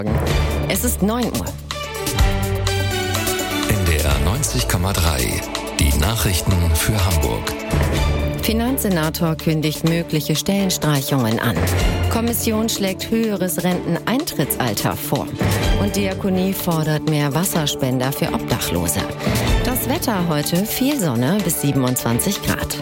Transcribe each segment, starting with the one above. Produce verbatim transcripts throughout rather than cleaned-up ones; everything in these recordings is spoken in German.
Es ist neun Uhr. N D R neunzig Komma drei. Die Nachrichten für Hamburg. Finanzsenator kündigt mögliche Stellenstreichungen an. Kommission schlägt höheres Renteneintrittsalter vor. Und Diakonie fordert mehr Wasserspender für Obdachlose. Das Wetter heute: viel Sonne bis siebenundzwanzig Grad.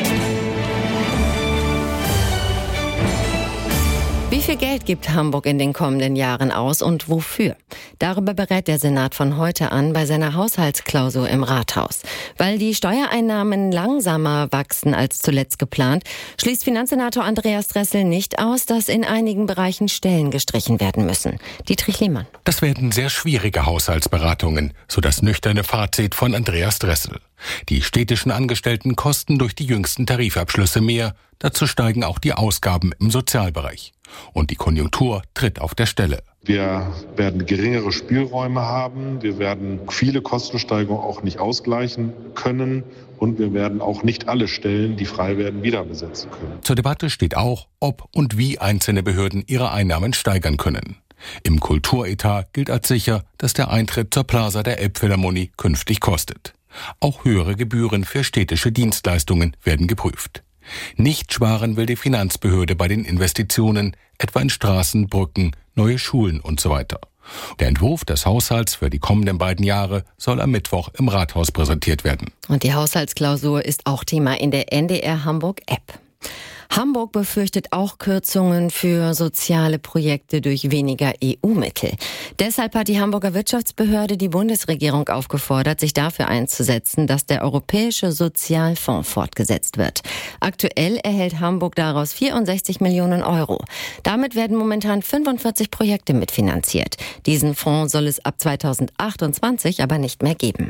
Wie viel Geld gibt Hamburg in den kommenden Jahren aus und wofür? Darüber berät der Senat von heute an bei seiner Haushaltsklausur im Rathaus. Weil die Steuereinnahmen langsamer wachsen als zuletzt geplant, schließt Finanzsenator Andreas Dressel nicht aus, dass in einigen Bereichen Stellen gestrichen werden müssen. Dietrich Lehmann. Das werden sehr schwierige Haushaltsberatungen, so das nüchterne Fazit von Andreas Dressel. Die städtischen Angestellten kosten durch die jüngsten Tarifabschlüsse mehr. Dazu steigen auch die Ausgaben im Sozialbereich. Und die Konjunktur tritt auf der Stelle. Wir werden geringere Spielräume haben. Wir werden viele Kostensteigerungen auch nicht ausgleichen können. Und wir werden auch nicht alle Stellen, die frei werden, wieder besetzen können. Zur Debatte steht auch, ob und wie einzelne Behörden ihre Einnahmen steigern können. Im Kulturetat gilt als sicher, dass der Eintritt zur Plaza der Elbphilharmonie künftig kostet. Auch höhere Gebühren für städtische Dienstleistungen werden geprüft. Nicht sparen will die Finanzbehörde bei den Investitionen, etwa in Straßen, Brücken, neue Schulen und so weiter. Der Entwurf des Haushalts für die kommenden beiden Jahre soll am Mittwoch im Rathaus präsentiert werden. Und die Haushaltsklausur ist auch Thema in der N D R Hamburg App. Hamburg befürchtet auch Kürzungen für soziale Projekte durch weniger E U-Mittel. Deshalb hat die Hamburger Wirtschaftsbehörde die Bundesregierung aufgefordert, sich dafür einzusetzen, dass der Europäische Sozialfonds fortgesetzt wird. Aktuell erhält Hamburg daraus vierundsechzig Millionen Euro. Damit werden momentan fünfundvierzig Projekte mitfinanziert. Diesen Fonds soll es ab zweitausendachtundzwanzig aber nicht mehr geben.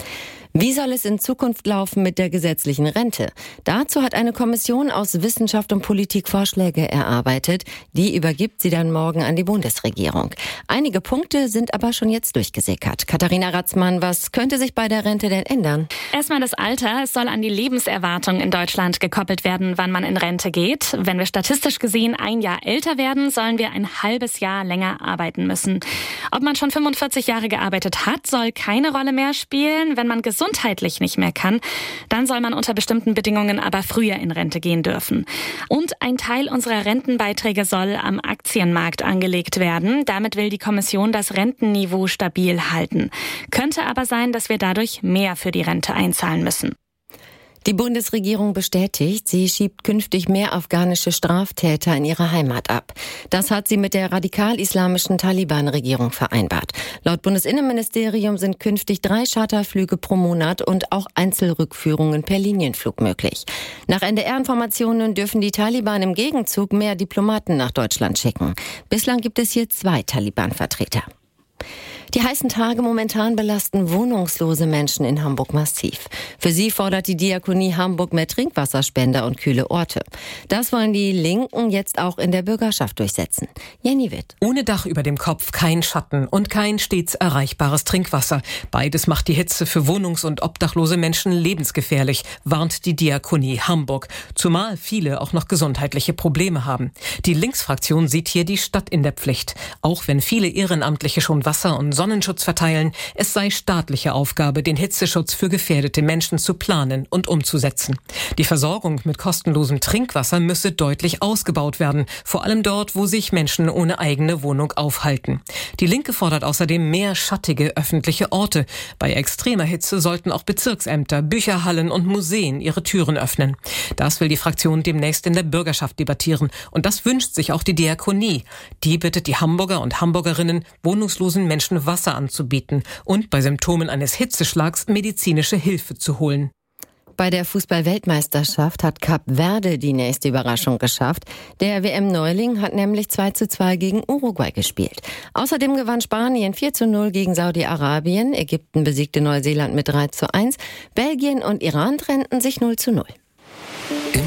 Wie soll es in Zukunft laufen mit der gesetzlichen Rente? Dazu hat eine Kommission aus Wissenschaft und Politik Vorschläge erarbeitet. Die übergibt sie dann morgen an die Bundesregierung. Einige Punkte sind aber schon jetzt durchgesickert. Katharina Ratzmann, was könnte sich bei der Rente denn ändern? Erstmal das Alter. Es soll an die Lebenserwartung in Deutschland gekoppelt werden, wann man in Rente geht. Wenn wir statistisch gesehen ein Jahr älter werden, sollen wir ein halbes Jahr länger arbeiten müssen. Ob man schon fünfundvierzig Jahre gearbeitet hat, soll keine Rolle mehr spielen. Wenn man gesundheitlich nicht mehr kann, dann soll man unter bestimmten Bedingungen aber früher in Rente gehen dürfen. Und ein Teil unserer Rentenbeiträge soll am Aktienmarkt angelegt werden. Damit will die Kommission das Rentenniveau stabil halten. Könnte aber sein, dass wir dadurch mehr für die Rente einzahlen müssen. Die Bundesregierung bestätigt, sie schiebt künftig mehr afghanische Straftäter in ihre Heimat ab. Das hat sie mit der radikal-islamischen Taliban-Regierung vereinbart. Laut Bundesinnenministerium sind künftig drei Charterflüge pro Monat und auch Einzelrückführungen per Linienflug möglich. Nach N D R-Informationen dürfen die Taliban im Gegenzug mehr Diplomaten nach Deutschland schicken. Bislang gibt es hier zwei Taliban-Vertreter. Die heißen Tage momentan belasten wohnungslose Menschen in Hamburg massiv. Für sie fordert die Diakonie Hamburg mehr Trinkwasserspender und kühle Orte. Das wollen die Linken jetzt auch in der Bürgerschaft durchsetzen. Jenny Witt. Ohne Dach über dem Kopf, kein Schatten und kein stets erreichbares Trinkwasser. Beides macht die Hitze für wohnungs- und obdachlose Menschen lebensgefährlich, warnt die Diakonie Hamburg. Zumal viele auch noch gesundheitliche Probleme haben. Die Linksfraktion sieht hier die Stadt in der Pflicht. Auch wenn viele Ehrenamtliche schon Wasser und Sonnenschutz verteilen, es sei staatliche Aufgabe, den Hitzeschutz für gefährdete Menschen zu planen und umzusetzen. Die Versorgung mit kostenlosem Trinkwasser müsse deutlich ausgebaut werden, vor allem dort, wo sich Menschen ohne eigene Wohnung aufhalten. Die Linke fordert außerdem mehr schattige öffentliche Orte. Bei extremer Hitze sollten auch Bezirksämter, Bücherhallen und Museen ihre Türen öffnen. Das will die Fraktion demnächst in der Bürgerschaft debattieren. Und das wünscht sich auch die Diakonie. Die bittet die Hamburger und Hamburgerinnen, wohnungslosen Menschen Wasser anzubieten und bei Symptomen eines Hitzeschlags medizinische Hilfe zu holen. Bei der Fußball-Weltmeisterschaft hat Kap Verde die nächste Überraschung geschafft. Der W M-Neuling hat nämlich zwei zu zwei gegen Uruguay gespielt. Außerdem gewann Spanien vier zu null gegen Saudi-Arabien. Ägypten besiegte Neuseeland mit drei zu eins. Belgien und Iran trennten sich null zu null.